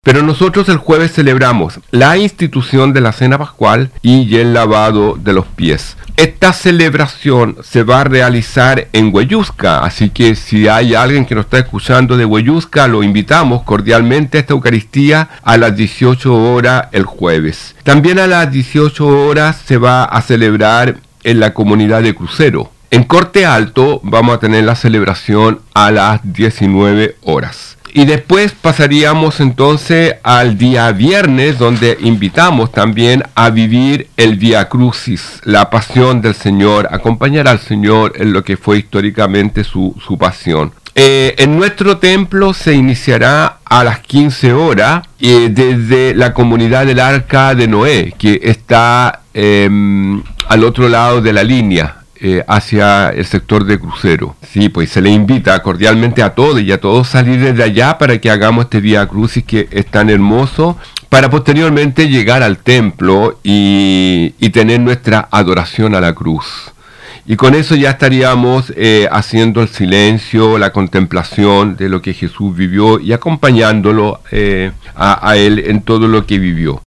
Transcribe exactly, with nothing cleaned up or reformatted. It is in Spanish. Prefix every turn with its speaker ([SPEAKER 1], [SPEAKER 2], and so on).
[SPEAKER 1] Pero nosotros el jueves celebramos la institución de la cena pascual y el lavado de los pies. Esta celebración se va a realizar en Hueyusca, así que si hay alguien que nos está escuchando de Hueyusca, lo invitamos cordialmente a esta Eucaristía a las dieciocho horas el jueves. También a las dieciocho horas se va a celebrar en la comunidad de Crucero. En Corte Alto vamos a tener la celebración a las diecinueve horas. Y después pasaríamos entonces al día viernes, donde invitamos también a vivir el Vía Crucis, la pasión del Señor, acompañar al Señor en lo que fue históricamente su, su pasión. Eh, en nuestro templo se iniciará a las quince horas eh, desde la comunidad del Arca de Noé, que está eh, al otro lado de la línea. Eh, hacia el sector de Crucero. Sí, pues se le invita cordialmente a todos y a todos salir desde allá para que hagamos este Vía Crucis que es tan hermoso, para posteriormente llegar al templo y, y tener nuestra adoración a la cruz. Y con eso ya estaríamos eh, haciendo el silencio, la contemplación de lo que Jesús vivió y acompañándolo eh, a, a Él en todo lo que vivió.